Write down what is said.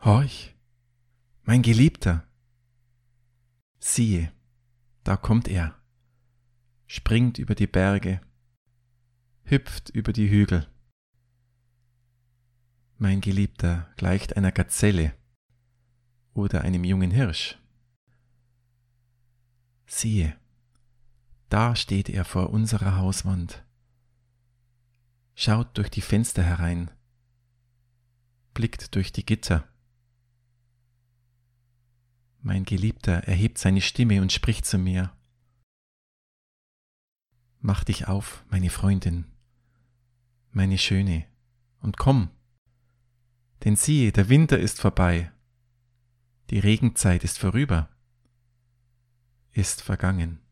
Horch, mein Geliebter! Siehe, da kommt er, springt über die Berge, hüpft über die Hügel. Mein Geliebter gleicht einer Gazelle oder einem jungen Hirsch. Siehe, da steht er vor unserer Hauswand, schaut durch die Fenster herein, blickt durch die Gitter. Mein Geliebter erhebt seine Stimme und spricht zu mir. Mach dich auf, meine Freundin, meine Schöne, und komm, denn siehe, der Winter ist vorbei, die Regenzeit ist vorüber, ist vergangen.